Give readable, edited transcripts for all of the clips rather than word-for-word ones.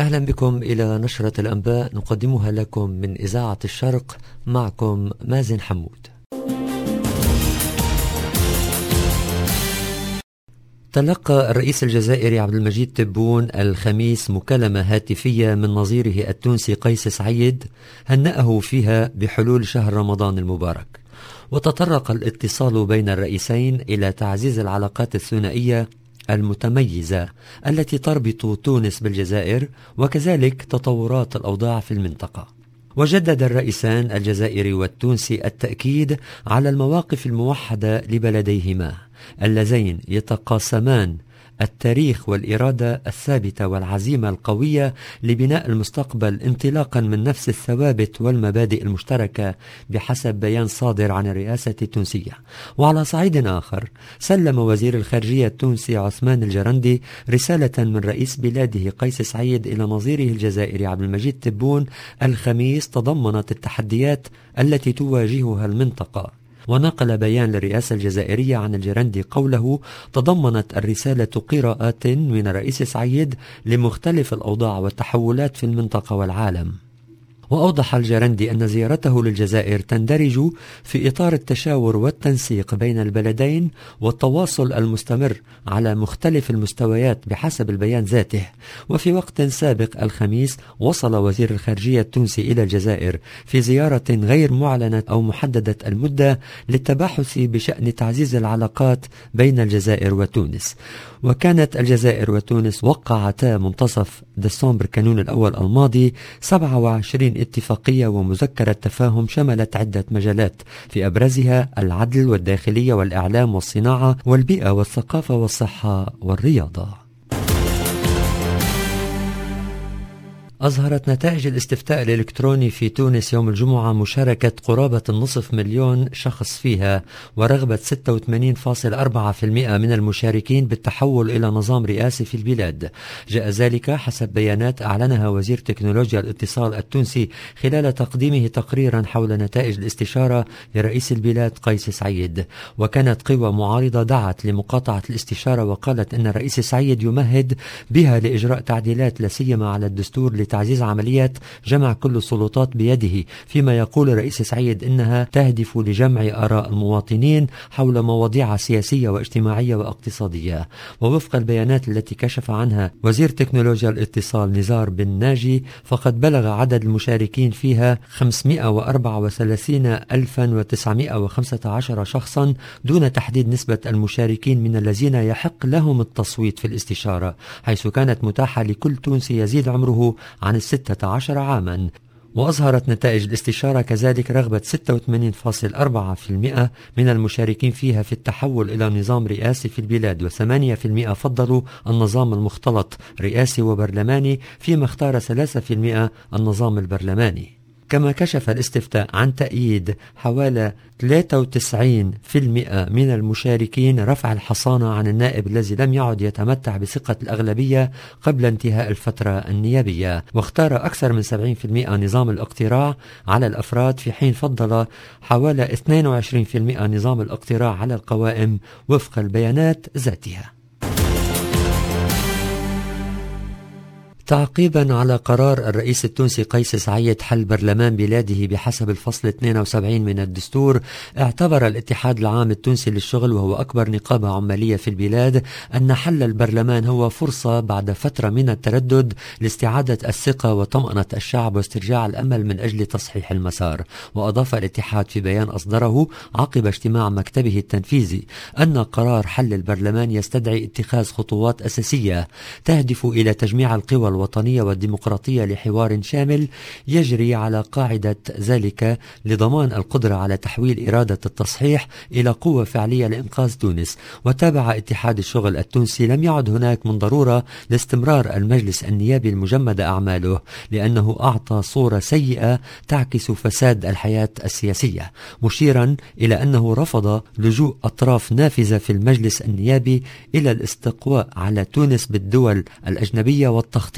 أهلا بكم إلى نشرة الأنباء نقدمها لكم من إذاعة الشرق، معكم مازن حمود. تلقى الرئيس الجزائري عبد المجيد تبون الخميس مكالمة هاتفية من نظيره التونسي قيس سعيد هنأه فيها بحلول شهر رمضان المبارك، وتطرق الاتصال بين الرئيسين إلى تعزيز العلاقات الثنائية المتميزة التي تربط تونس بالجزائر، وكذلك تطورات الأوضاع في المنطقة. وجدد الرئيسان الجزائري والتونسي التأكيد على المواقف الموحدة لبلديهما اللذين يتقاسمان التاريخ والإرادة الثابتة والعزيمة القوية لبناء المستقبل انطلاقا من نفس الثوابت والمبادئ المشتركة بحسب بيان صادر عن الرئاسة التونسية. وعلى صعيد آخر، سلم وزير الخارجية التونسي عثمان الجرندي رسالة من رئيس بلاده قيس سعيد إلى نظيره الجزائري عبد المجيد تبون الخميس تضمنت التحديات التي تواجهها المنطقة. ونقل بيان للرئاسة الجزائرية عن الجرندي قوله: تضمنت الرسالة قراءات من الرئيس سعيد لمختلف الأوضاع والتحولات في المنطقة والعالم. وأوضح الجرندي أن زيارته للجزائر تندرج في إطار التشاور والتنسيق بين البلدين والتواصل المستمر على مختلف المستويات بحسب البيان ذاته. وفي وقت سابق الخميس وصل وزير الخارجية التونسي إلى الجزائر في زيارة غير معلنة أو محددة المدة للتباحث بشأن تعزيز العلاقات بين الجزائر وتونس. وكانت الجزائر وتونس وقعتا منتصف ديسمبر كانون الأول الماضي 27 اتفاقية ومذكرة تفاهم شملت عدة مجالات، في أبرزها العدل والداخلية والإعلام والصناعة والبيئة والثقافة والصحة والرياضة. أظهرت نتائج الاستفتاء الإلكتروني في تونس يوم الجمعة مشاركة قرابة النصف مليون شخص فيها، ورغبة 86.4% من المشاركين بالتحول إلى نظام رئاسي في البلاد. جاء ذلك حسب بيانات أعلنها وزير تكنولوجيا الاتصال التونسي خلال تقديمه تقريرا حول نتائج الاستشارة لرئيس البلاد قيس سعيد. وكانت قوى معارضة دعت لمقاطعة الاستشارة وقالت أن الرئيس سعيد يمهد بها لإجراء تعديلات لا سيما على الدستور لتعزيز عمليات جمع كل السلطات بيده، فيما يقول الرئيس سعيد إنها تهدف لجمع آراء المواطنين حول مواضيع سياسية واجتماعية واقتصادية. ووفق البيانات التي كشف عنها وزير تكنولوجيا الاتصال نزار بن ناجي، فقد بلغ عدد المشاركين فيها 534,915 شخصا، دون تحديد نسبة المشاركين من الذين يحق لهم التصويت في الاستشارة، حيث كانت متاحة لكل تونسي يزيد عمره عن 16 عاما. وأظهرت نتائج الاستشارة كذلك رغبة 86.4% من المشاركين فيها في التحول إلى نظام رئاسي في البلاد، و8% فضلوا النظام المختلط رئاسي وبرلماني، فيما اختار 3% النظام البرلماني. كما كشف الاستفتاء عن تأييد حوالي 93% من المشاركين رفع الحصانة عن النائب الذي لم يعد يتمتع بثقة الأغلبية قبل انتهاء الفترة النيابية. واختار أكثر من 70% نظام الاقتراع على الأفراد، في حين فضل حوالي 22% نظام الاقتراع على القوائم وفق البيانات ذاتها. تعقيبا على قرار الرئيس التونسي قيس سعيد حل برلمان بلاده بحسب الفصل 72 من الدستور، اعتبر الاتحاد العام التونسي للشغل وهو أكبر نقابة عمالية في البلاد أن حل البرلمان هو فرصة بعد فترة من التردد لاستعادة الثقة وطمأنة الشعب واسترجاع الأمل من أجل تصحيح المسار. وأضاف الاتحاد في بيان أصدره عقب اجتماع مكتبه التنفيذي أن قرار حل البرلمان يستدعي اتخاذ خطوات أساسية تهدف إلى تجميع القوى الوطنية والديمقراطية لحوار شامل يجري على قاعدة ذلك لضمان القدرة على تحويل إرادة التصحيح إلى قوة فعلية لإنقاذ تونس. وتابع اتحاد الشغل التونسي: لم يعد هناك من ضرورة لاستمرار المجلس النيابي المجمد أعماله، لأنه أعطى صورة سيئة تعكس فساد الحياة السياسية، مشيرا إلى أنه رفض لجوء أطراف نافذة في المجلس النيابي إلى الاستقواء على تونس بالدول الأجنبية والتخطيط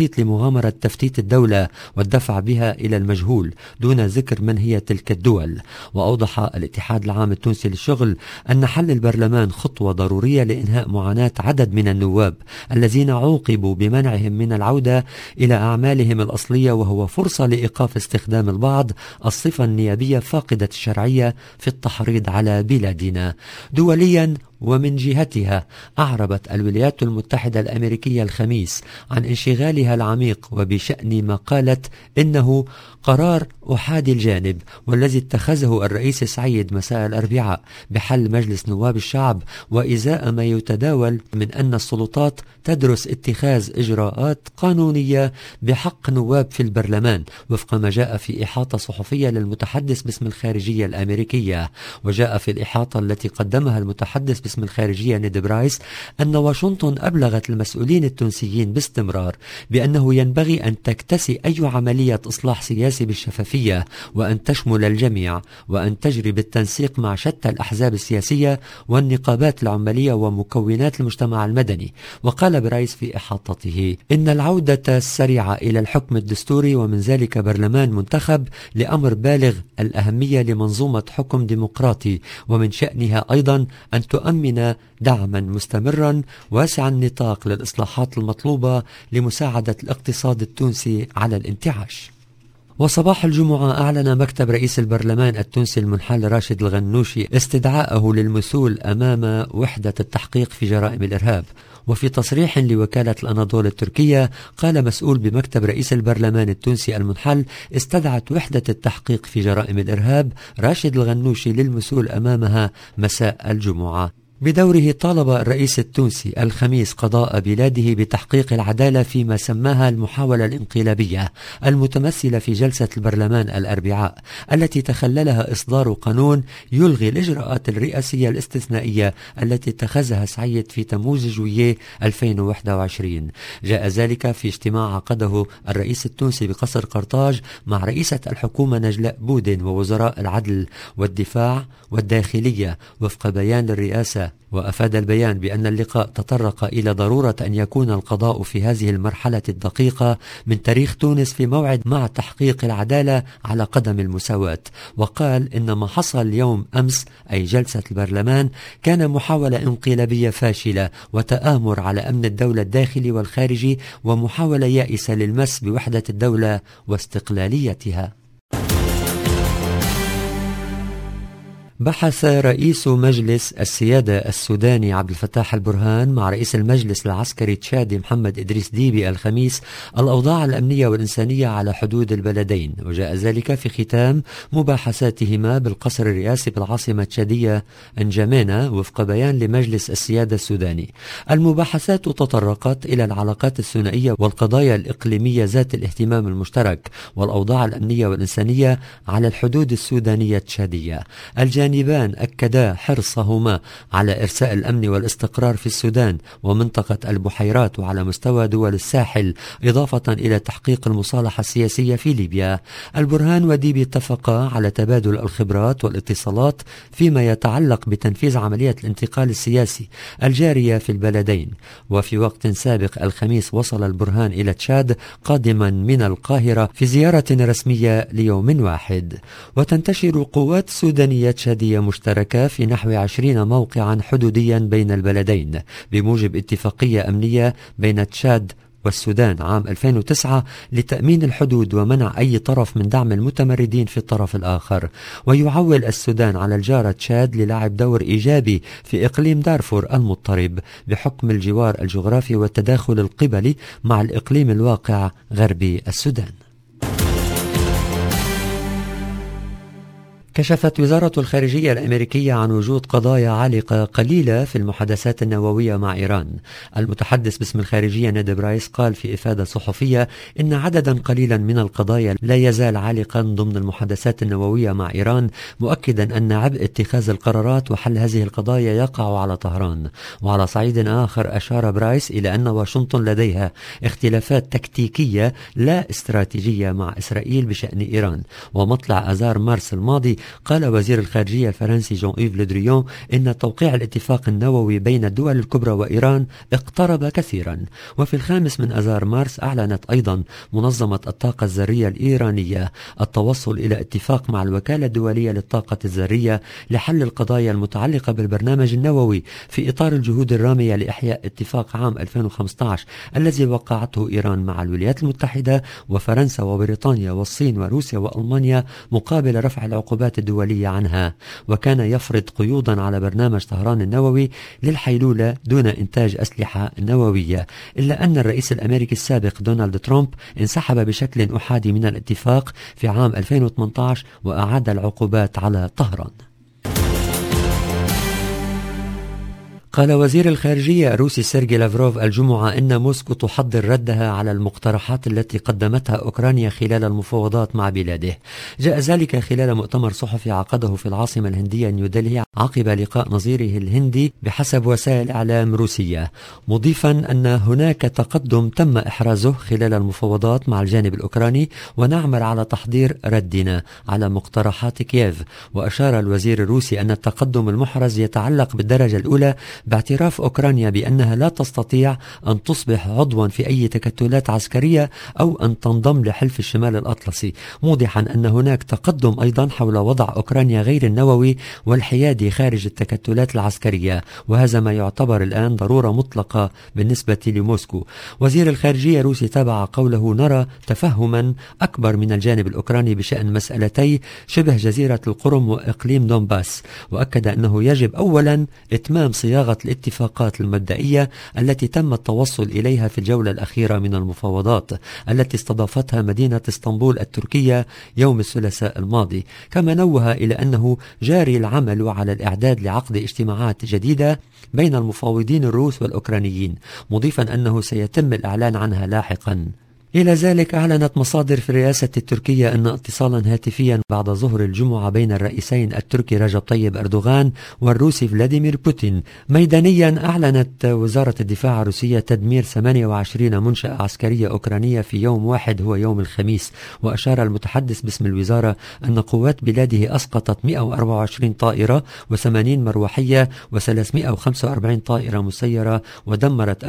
التخطيط لمغامرة تفتيت الدولة والدفع بها إلى المجهول دون ذكر من هي تلك الدول. وأوضح الاتحاد العام التونسي للشغل أن حل البرلمان خطوة ضرورية لإنهاء معاناة عدد من النواب الذين عوقبوا بمنعهم من العودة إلى أعمالهم الأصلية، وهو فرصة لإيقاف استخدام البعض الصفة النيابية فاقدة الشرعية في التحريض على بلادنا. دوليا، ومن جهتها أعربت الولايات المتحدة الأمريكية الخميس عن انشغالها العميق وبشأن ما قالت إنه قرار أحادي الجانب والذي اتخذه الرئيس سعيد مساء الأربعاء بحل مجلس نواب الشعب، وإزاء ما يتداول من أن السلطات تدرس اتخاذ إجراءات قانونية بحق نواب في البرلمان وفق ما جاء في إحاطة صحفية للمتحدث باسم الخارجية الأمريكية. وجاء في الإحاطة التي قدمها المتحدث باسم الخارجية نيد برايس أن واشنطن أبلغت المسؤولين التونسيين باستمرار بأنه ينبغي أن تكتسي أي عملية إصلاح سياسي بالشفافية وأن تشمل الجميع وأن تجري بالتنسيق مع شتى الأحزاب السياسية والنقابات العمالية ومكونات المجتمع المدني. وقال برايس في إحاطته إن العودة السريعة إلى الحكم الدستوري ومن ذلك برلمان منتخب لأمر بالغ الأهمية لمنظومة حكم ديمقراطي، ومن شأنها أيضا أن تؤمن دعما مستمرا واسع النطاق للإصلاحات المطلوبة لمساعدة الاقتصاد التونسي على الانتعاش. وصباح الجمعة أعلن مكتب رئيس البرلمان التونسي المنحل راشد الغنوشي استدعائه للمثول أمام وحدة التحقيق في جرائم الإرهاب. وفي تصريح لوكالة الأناضول التركية قال مسؤول بمكتب رئيس البرلمان التونسي المنحل استدعت وحدة التحقيق في جرائم الإرهاب راشد الغنوشي للمثول أمامها مساء الجمعة. بدوره طالب الرئيس التونسي الخميس قضاء بلاده بتحقيق العدالة فيما سماها المحاولة الانقلابية المتمثلة في جلسة البرلمان الأربعاء التي تخللها إصدار قانون يلغي الإجراءات الرئاسية الاستثنائية التي اتخذها سعيد في تموز جوييه 2021. جاء ذلك في اجتماع عقده الرئيس التونسي بقصر قرطاج مع رئيسة الحكومة نجلاء بودن ووزراء العدل والدفاع والداخلية وفق بيان للرئاسة. وأفاد البيان بأن اللقاء تطرق إلى ضرورة أن يكون القضاء في هذه المرحلة الدقيقة من تاريخ تونس في موعد مع تحقيق العدالة على قدم المساواة. وقال إن ما حصل اليوم أمس أي جلسة البرلمان كان محاولة انقلابية فاشلة وتآمر على أمن الدولة الداخلي والخارجي ومحاولة يائسة للمس بوحدة الدولة واستقلاليتها. بحث رئيس مجلس السيادة السوداني عبد الفتاح البرهان مع رئيس المجلس العسكري التشادي محمد إدريس ديبي الخميس الأوضاع الأمنية والإنسانية على حدود البلدين، وجاء ذلك في ختام مباحثاتهما بالقصر الرئاسي بالعاصمة التشادية انجامينا وفق بيان لمجلس السيادة السوداني. المباحثات تطرقت إلى العلاقات الثنائية والقضايا الإقليمية ذات الاهتمام المشترك والأوضاع الأمنية والإنسانية على الحدود السودانية التشادية. الجانبان أكدا حرصهما على إرساء الأمن والاستقرار في السودان ومنطقة البحيرات وعلى مستوى دول الساحل، إضافة إلى تحقيق المصالحة السياسية في ليبيا. البرهان وديبي اتفقا على تبادل الخبرات والاتصالات فيما يتعلق بتنفيذ عملية الانتقال السياسي الجارية في البلدين. وفي وقت سابق الخميس وصل البرهان إلى تشاد قادما من القاهرة في زيارة رسمية ليوم واحد. وتنتشر قوات سودانية تشادية مشتركة في نحو 20 موقعا حدوديا بين البلدين بموجب اتفاقية أمنية بين تشاد والسودان عام 2009 لتأمين الحدود ومنع أي طرف من دعم المتمردين في الطرف الآخر. ويعول السودان على الجارة تشاد للعب دور إيجابي في إقليم دارفور المضطرب بحكم الجوار الجغرافي والتداخل القبلي مع الإقليم الواقع غربي السودان. كشفت وزارة الخارجية الأمريكية عن وجود قضايا عالقة قليلة في المحادثات النووية مع إيران. المتحدث باسم الخارجية نيد برايس قال في إفادة صحفية إن عددا قليلا من القضايا لا يزال عالقا ضمن المحادثات النووية مع إيران، مؤكدا أن عبء اتخاذ القرارات وحل هذه القضايا يقع على طهران. وعلى صعيد آخر أشار برايس إلى أن واشنطن لديها اختلافات تكتيكية لا استراتيجية مع إسرائيل بشأن إيران. ومطلع آذار مارس الماضي قال وزير الخارجية الفرنسي جون إيف لدريون إن توقيع الاتفاق النووي بين الدول الكبرى وإيران اقترب كثيرا. وفي 5 من آذار مارس أعلنت أيضا منظمة الطاقة الذرية الإيرانية التوصل إلى اتفاق مع الوكالة الدولية للطاقة الذرية لحل القضايا المتعلقة بالبرنامج النووي في إطار الجهود الرامية لإحياء اتفاق عام 2015 الذي وقعته إيران مع الولايات المتحدة وفرنسا وبريطانيا والصين وروسيا وألمانيا مقابل رفع العقوبات الدولية عنها، وكان يفرض قيودا على برنامج طهران النووي للحيلولة دون إنتاج أسلحة نووية. إلا أن الرئيس الأمريكي السابق دونالد ترامب انسحب بشكل أحادي من الاتفاق في عام 2018 وأعاد العقوبات على طهران. قال وزير الخارجية الروسي سيرجي لافروف الجمعة إن موسكو تحضر ردها على المقترحات التي قدمتها أوكرانيا خلال المفاوضات مع بلاده. جاء ذلك خلال مؤتمر صحفي عقده في العاصمة الهندية نيودلهي عقب لقاء نظيره الهندي بحسب وسائل إعلام روسية، مضيفا أن هناك تقدم تم إحرازه خلال المفاوضات مع الجانب الأوكراني ونعمل على تحضير ردنا على مقترحات كييف. وأشار الوزير الروسي أن التقدم المحرز يتعلق بالدرجة الأولى باعتراف أوكرانيا بأنها لا تستطيع أن تصبح عضوا في أي تكتلات عسكرية أو أن تنضم لحلف الشمال الأطلسي، موضحا أن هناك تقدم أيضا حول وضع أوكرانيا غير النووي والحيادي خارج التكتلات العسكرية، وهذا ما يعتبر الآن ضرورة مطلقة بالنسبة لموسكو. وزير الخارجية الروسي تابع قوله: نرى تفهما أكبر من الجانب الأوكراني بشأن مسألتي شبه جزيرة القرم وإقليم دونباس، وأكد أنه يجب أولا إتمام صياغة الاتفاقات المبدئية التي تم التوصل إليها في الجولة الأخيرة من المفاوضات التي استضافتها مدينة اسطنبول التركية يوم الثلاثاء الماضي. كما نوه إلى أنه جاري العمل على الإعداد لعقد اجتماعات جديدة بين المفاوضين الروس والأوكرانيين، مضيفا أنه سيتم الإعلان عنها لاحقا. إلى ذلك أعلنت مصادر في الرئاسة التركية أن اتصالا هاتفيا بعد ظهر الجمعة بين الرئيسين التركي رجب طيب أردوغان والروسي فلاديمير بوتين. ميدانيا أعلنت وزارة الدفاع الروسية تدمير 28 منشأة عسكرية أوكرانية في يوم واحد هو يوم الخميس. وأشار المتحدث باسم الوزارة أن قوات بلاده أسقطت 124 طائرة و80 مروحية و345 طائرة مسيرة، ودمرت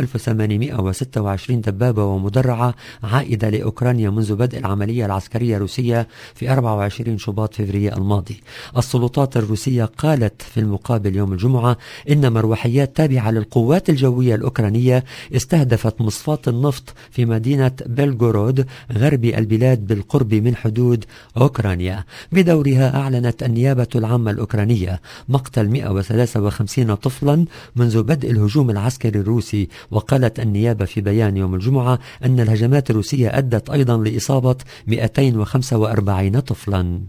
1826 دبابة ومدرعة عائدة لأوكرانيا منذ بدء العملية العسكرية الروسية في 24 شباط فبراير الماضي. السلطات الروسية قالت في المقابل يوم الجمعة إن مروحيات تابعة للقوات الجوية الأوكرانية استهدفت مصفاة النفط في مدينة بلغورود غربي البلاد بالقرب من حدود أوكرانيا. بدورها أعلنت النيابة العامة الأوكرانية مقتل 153 طفلا منذ بدء الهجوم العسكري الروسي. وقالت النيابة في بيان يوم الجمعة أن الهجمات الروسية أدت أيضا لإصابة 245 طفلا.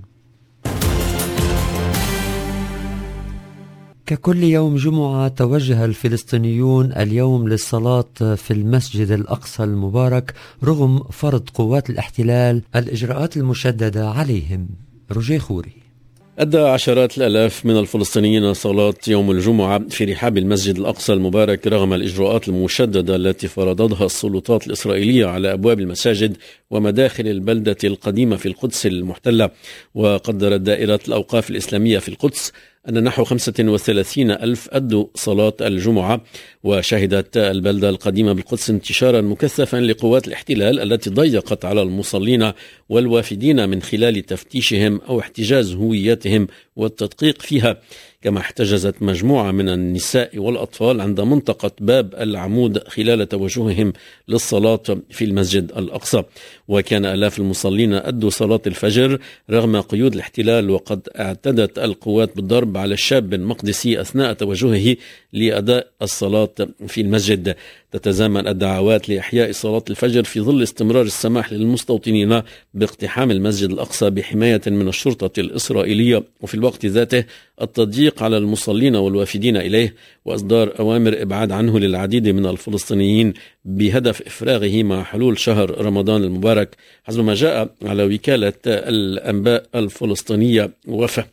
ككل يوم جمعة توجه الفلسطينيون اليوم للصلاة في المسجد الأقصى المبارك رغم فرض قوات الاحتلال الإجراءات المشددة عليهم. روجيه خوري. أدى عشرات الآلاف من الفلسطينيين صلاة يوم الجمعة في رحاب المسجد الأقصى المبارك رغم الإجراءات المشددة التي فرضتها السلطات الإسرائيلية على أبواب المساجد ومداخل البلدة القديمة في القدس المحتلة. وقدرت دائرة الأوقاف الإسلامية في القدس أن نحو 35 ألف أدوا صلاة الجمعة. وشهدت البلدة القديمة بالقدس انتشارا مكثفا لقوات الاحتلال التي ضيقت على المصلين والوافدين من خلال تفتيشهم أو احتجاز هوياتهم والتدقيق فيها. كما احتجزت مجموعة من النساء والأطفال عند منطقة باب العمود خلال توجههم للصلاة في المسجد الأقصى. وكان آلاف المصلين أدوا صلاة الفجر رغم قيود الاحتلال. وقد اعتدت القوات بالضرب على الشاب المقدسي أثناء توجهه لأداء الصلاة في المسجد. تتزامن الدعوات لإحياء صلاة الفجر في ظل استمرار السماح للمستوطنين باقتحام المسجد الأقصى بحماية من الشرطة الإسرائيلية، وفي الوقت ذاته التضييق على المصلين والوافدين إليه وإصدار أوامر إبعاد عنه للعديد من الفلسطينيين بهدف إفراغه مع حلول شهر رمضان المبارك، حسب ما جاء على وكالة الأنباء الفلسطينية وفا.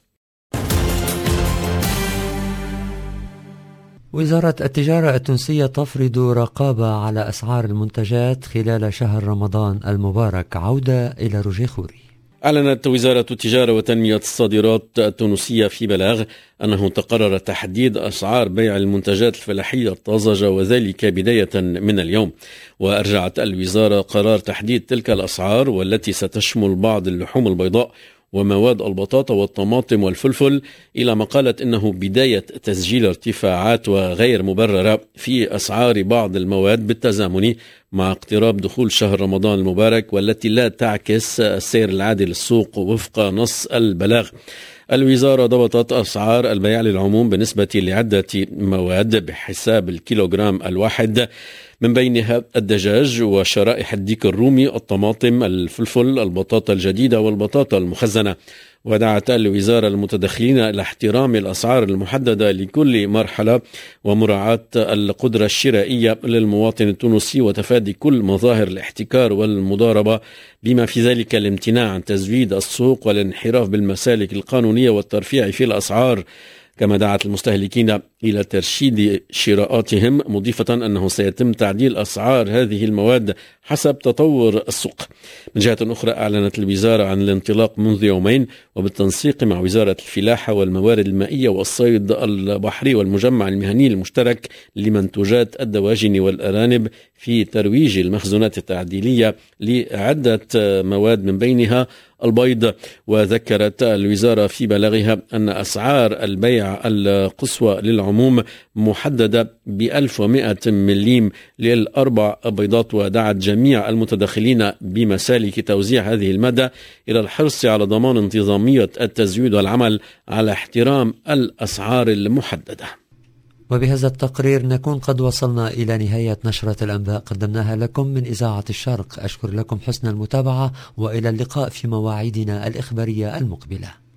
وزارة التجارة التونسية تفرض رقابة على أسعار المنتجات خلال شهر رمضان المبارك. عودة إلى روجيه خوري. أعلنت وزارة التجارة وتنمية الصادرات التونسية في بلاغ أنه تقرر تحديد أسعار بيع المنتجات الفلاحية الطازجة وذلك بداية من اليوم. وأرجعت الوزارة قرار تحديد تلك الأسعار والتي ستشمل بعض اللحوم البيضاء ومواد البطاطا والطماطم والفلفل إلى ما قالت إنه بداية تسجيل ارتفاعات وغير مبررة في أسعار بعض المواد بالتزامن مع اقتراب دخول شهر رمضان المبارك والتي لا تعكس السير العادي للسوق وفق نص البلاغ. الوزارة ضبطت أسعار البيع للعموم بالنسبة لعدة مواد بحساب الكيلوغرام الواحد، من بينها الدجاج وشرائح الديك الرومي، الطماطم، الفلفل، البطاطا الجديدة والبطاطا المخزنة. ودعت الوزارة المتدخلين إلى احترام الأسعار المحددة لكل مرحلة ومراعاة القدرة الشرائية للمواطن التونسي وتفادي كل مظاهر الاحتكار والمضاربة، بما في ذلك الامتناع عن تزويد السوق والانحراف بالمسالك القانونية والترفيع في الأسعار. كما دعت المستهلكين إلى ترشيد شراءاتهم، مضيفة أنه سيتم تعديل أسعار هذه المواد حسب تطور السوق. من جهة أخرى أعلنت الوزارة عن الانطلاق منذ يومين وبالتنسيق مع وزارة الفلاحة والموارد المائية والصيد البحري والمجمع المهني المشترك لمنتوجات الدواجن والأرانب في ترويج المخزونات التعديلية لعدة مواد من بينها البيض. وذكرت الوزارة في بلاغها أن أسعار البيع القصوى للعموم محددة ب1100 مليم للأربع بيضات، ودعت جميع المتدخلين بمسالك توزيع هذه المادة إلى الحرص على ضمان انتظامية التزويد والعمل على احترام الأسعار المحددة. وبهذا التقرير نكون قد وصلنا إلى نهاية نشرة الأنباء قدمناها لكم من إذاعة الشرق. أشكر لكم حسن المتابعة وإلى اللقاء في مواعيدنا الإخبارية المقبلة.